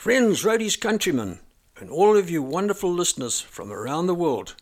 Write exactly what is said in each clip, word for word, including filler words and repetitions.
Friends, roadies, countrymen, and all of you wonderful listeners from around the world.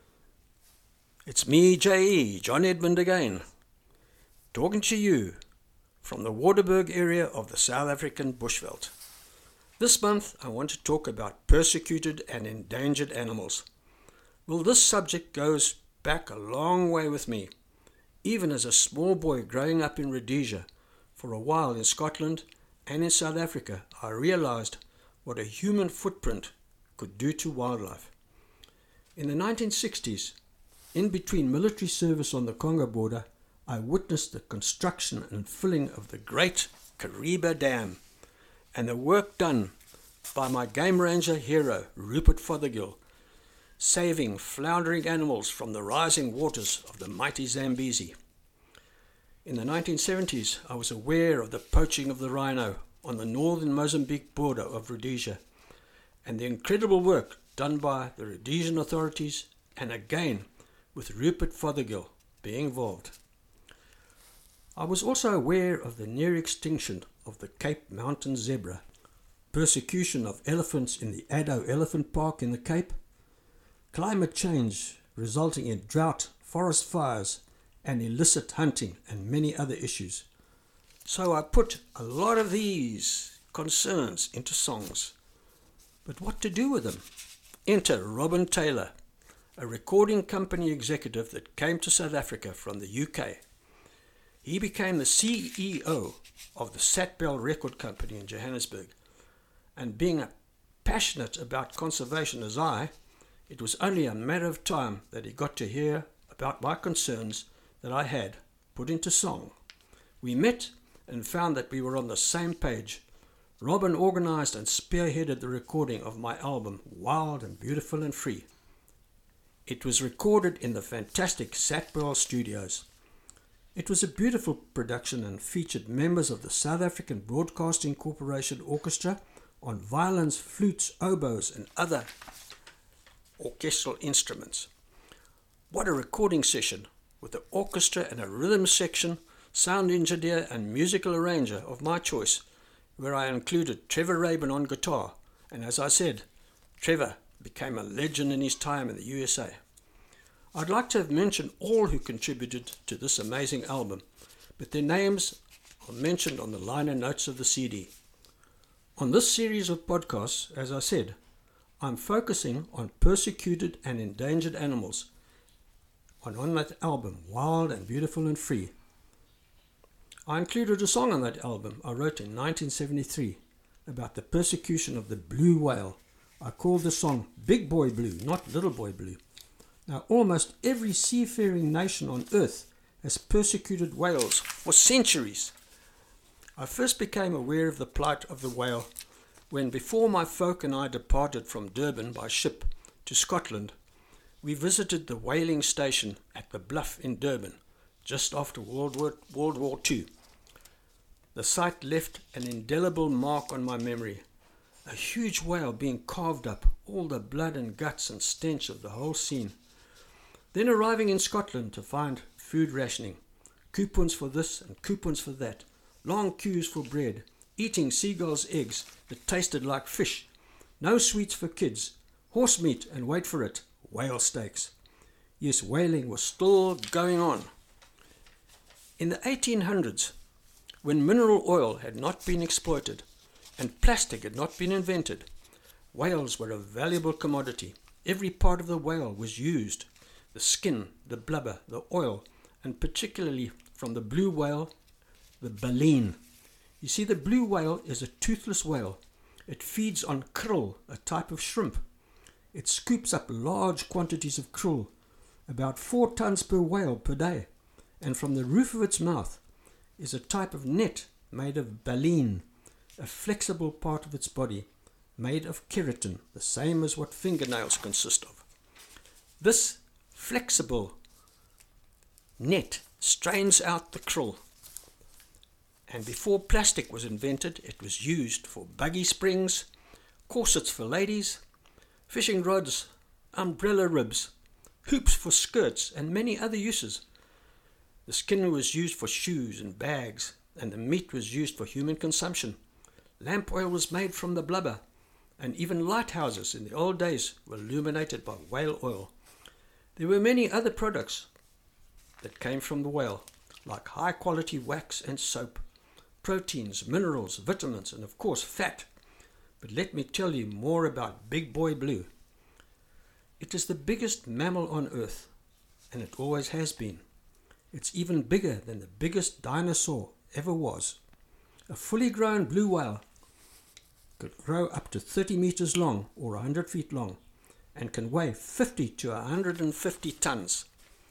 It's me, J E, John Edmund again, talking to you from the Waterberg area of the South African Bushveld. This month I want to talk about persecuted and endangered animals. Well, this subject goes back a long way with me, even as a small boy growing up in Rhodesia. For a while in Scotland and in South Africa, I realized what a human footprint could do to wildlife. In the nineteen sixties, in between military service on the Congo border, I witnessed the construction and filling of the great Kariba Dam and the work done by my game ranger hero, Rupert Fothergill, saving floundering animals from the rising waters of the mighty Zambezi. In the nineteen seventies, I was aware of the poaching of the rhino on the northern Mozambique border of Rhodesia, and the incredible work done by the Rhodesian authorities, and again with Rupert Fothergill being involved. I was also aware of the near extinction of the Cape Mountain zebra, persecution of elephants in the Addo Elephant Park in the Cape, climate change resulting in drought, forest fires, and illicit hunting, and many other issues. So I put a lot of these concerns into songs. But what to do with them? Enter Robin Taylor, a recording company executive that came to South Africa from the U K. He became the C E O of the Satbell Record Company in Johannesburg, and being passionate about conservation as I, it was only a matter of time that he got to hear about my concerns that I had put into song. We met and found that we were on the same page. Robin organized and spearheaded the recording of my album, Wild and Beautiful and Free. It was recorded in the fantastic Satbell Studios. It was a beautiful production and featured members of the South African Broadcasting Corporation Orchestra on violins, flutes, oboes, and other orchestral instruments. What a recording session, with the orchestra and a rhythm section, sound engineer and musical arranger of my choice, where I included Trevor Rabin on guitar, and as I said, Trevor became a legend in his time in the U S A. I'd like to have mentioned all who contributed to this amazing album, but their names are mentioned on the liner notes of the C D. On this series of podcasts, as I said, I'm focusing on persecuted and endangered animals, on, on that album, Wild and Beautiful and Free. I included a song on that album I wrote in nineteen seventy-three about the persecution of the blue whale. I called the song Big Boy Blue, not Little Boy Blue. Now, almost every seafaring nation on earth has persecuted whales for centuries. I first became aware of the plight of the whale when, before my folk and I departed from Durban by ship to Scotland, we visited the whaling station at the Bluff in Durban, just after World War, World War Two. The sight left an indelible mark on my memory. A huge whale being carved up, all the blood and guts and stench of the whole scene. Then arriving in Scotland to find food rationing, coupons for this and coupons for that, long queues for bread, eating seagulls' eggs that tasted like fish, no sweets for kids, horse meat and wait for it, whale steaks. Yes, whaling was still going on. In the eighteen hundreds, when mineral oil had not been exploited and plastic had not been invented, whales were a valuable commodity. Every part of the whale was used, the skin, the blubber, the oil, and particularly from the blue whale, the baleen. You see, the blue whale is a toothless whale. It feeds on krill, a type of shrimp. It scoops up large quantities of krill, about four tons per whale per day. And from the roof of its mouth is a type of net made of baleen, a flexible part of its body made of keratin, the same as what fingernails consist of. This flexible net strains out the krill, and before plastic was invented, it was used for buggy springs, corsets for ladies, fishing rods, umbrella ribs, hoops for skirts, and many other uses. The skin was used for shoes and bags, and the meat was used for human consumption. Lamp oil was made from the blubber, and even lighthouses in the old days were illuminated by whale oil. There were many other products that came from the whale, like high-quality wax and soap, proteins, minerals, vitamins, and of course fat. But let me tell you more about Big Boy Blue. It is the biggest mammal on Earth, and it always has been. It's even bigger than the biggest dinosaur ever was. A fully grown blue whale could grow up to thirty meters long or one hundred feet long and can weigh fifty to one hundred fifty tons.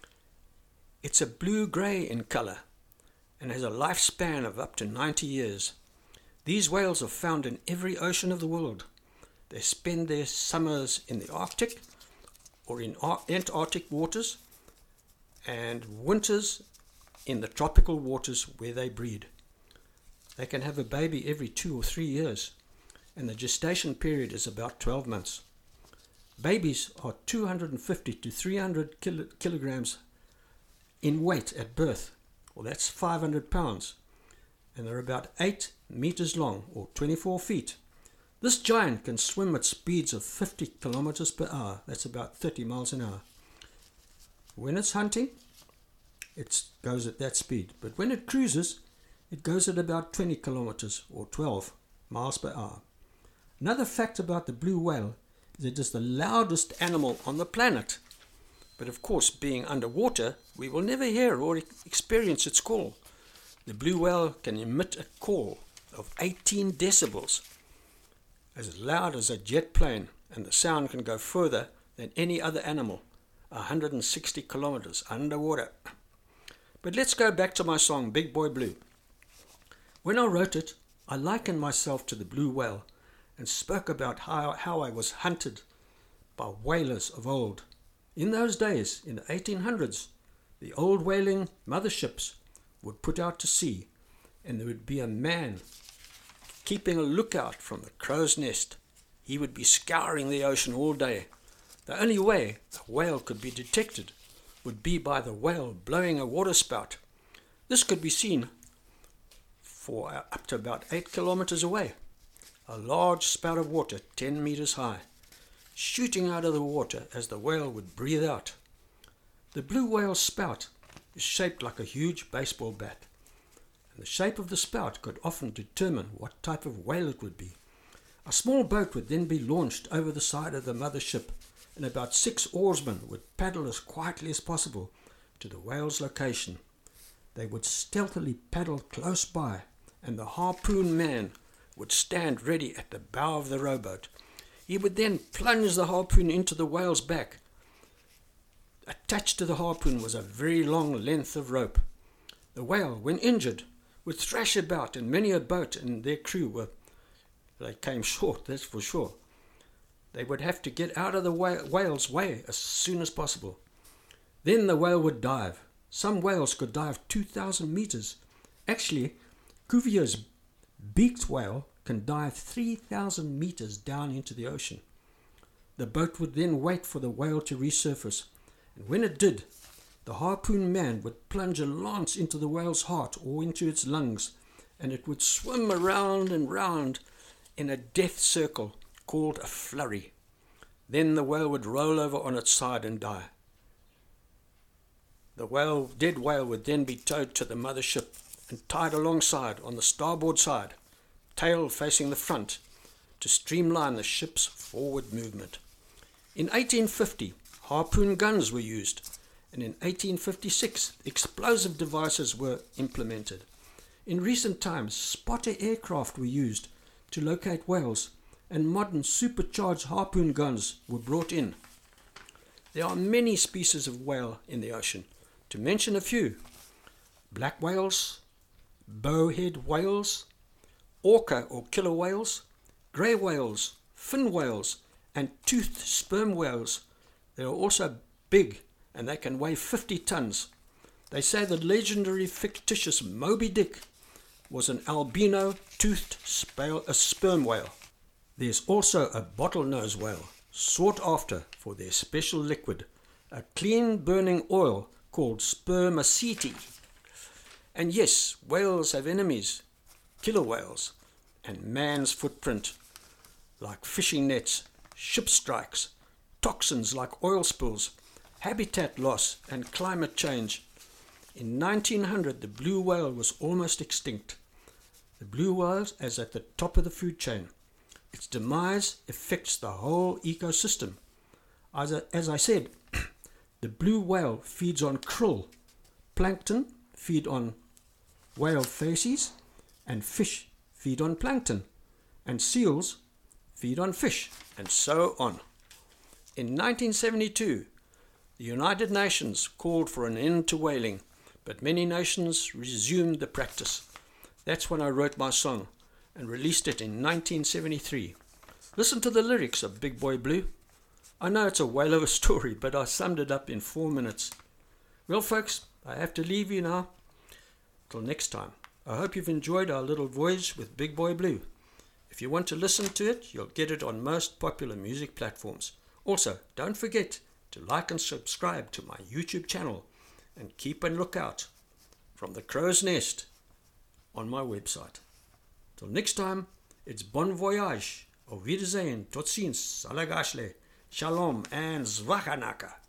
It's a blue-grey in color and has a lifespan of up to ninety years. These whales are found in every ocean of the world. They spend their summers in the Arctic or in Antarctic waters and winters in the tropical waters where they breed. They can have a baby every two or three years, and the gestation period is about twelve months. Babies are two hundred fifty to three hundred kilo- kilograms in weight at birth, well that's five hundred pounds, and they're about eight meters long or twenty-four feet. This giant can swim at speeds of fifty kilometers per hour, that's about thirty miles an hour. When it's hunting, it goes at that speed, but when it cruises, it goes at about twenty kilometers or twelve miles per hour. Another fact about the blue whale is it is the loudest animal on the planet. But of course, being underwater, we will never hear or experience its call. The blue whale can emit a call of eighteen decibels, as loud as a jet plane, and the sound can go further than any other animal, one hundred sixty kilometers underwater. But let's go back to my song, Big Boy Blue. When I wrote it, I likened myself to the blue whale and spoke about how, how I was hunted by whalers of old. In those days, in the eighteen hundreds, the old whaling motherships would put out to sea, and there would be a man keeping a lookout from the crow's nest. He would be scouring the ocean all day. The only way a whale could be detected would be by the whale blowing a water spout. This could be seen for up to about eight kilometers away. A large spout of water ten meters high, shooting out of the water as the whale would breathe out. The blue whale's spout is shaped like a huge baseball bat, and the shape of the spout could often determine what type of whale it would be. A small boat would then be launched over the side of the mothership, and about six oarsmen would paddle as quietly as possible to the whale's location. They would stealthily paddle close by, and the harpoon man would stand ready at the bow of the rowboat. He would then plunge the harpoon into the whale's back. Attached to the harpoon was a very long length of rope. The whale, when injured, would thrash about, and many a boat and their crew were, they came short, that's for sure. They would have to get out of the whale's way as soon as possible. Then the whale would dive. Some whales could dive two thousand meters. Actually, Cuvier's beaked whale can dive three thousand meters down into the ocean. The boat would then wait for the whale to resurface, and when it did, the harpoon man would plunge a lance into the whale's heart or into its lungs, and it would swim around and round in a death circle called a flurry. Then the whale would roll over on its side and die. The whale, dead whale would then be towed to the mothership and tied alongside on the starboard side, tail facing the front, to streamline the ship's forward movement. In eighteen fifty, harpoon guns were used, and in eighteen fifty-six, explosive devices were implemented. In recent times, spotter aircraft were used to locate whales, and modern supercharged harpoon guns were brought in. There are many species of whale in the ocean. To mention a few: black whales, bowhead whales, orca or killer whales, grey whales, fin whales, and toothed sperm whales. They are also big, and they can weigh fifty tons. They say the legendary fictitious Moby Dick was an albino toothed sperm whale. There's also a bottlenose whale, sought after for their special liquid, a clean burning oil called spermaceti. And yes, whales have enemies, killer whales, and man's footprint. like fishing nets, ship strikes, toxins like oil spills, habitat loss and climate change. In nineteen hundred, the blue whale was almost extinct. The blue whale is at the top of the food chain. Its demise affects the whole ecosystem. As I, as I said, the blue whale feeds on krill, plankton feed on whale faeces, and fish feed on plankton, and seals feed on fish, and so on. In nineteen seventy-two, the United Nations called for an end to whaling, but many nations resumed the practice. That's when I wrote my song and released it in nineteen seventy-three. Listen to the lyrics of Big Boy Blue. I know it's a whale of a story, but I summed it up in four minutes. Well, folks, I have to leave you now. Till next time, I hope you've enjoyed our little voyage with Big Boy Blue. If you want to listen to it, you'll get it on most popular music platforms. Also, don't forget to like and subscribe to my YouTube channel and keep a lookout from the crow's nest on my website. Till next time, it's bon voyage, auf Wiedersehen, tot ziens, salagashle, shalom and zwaganaka.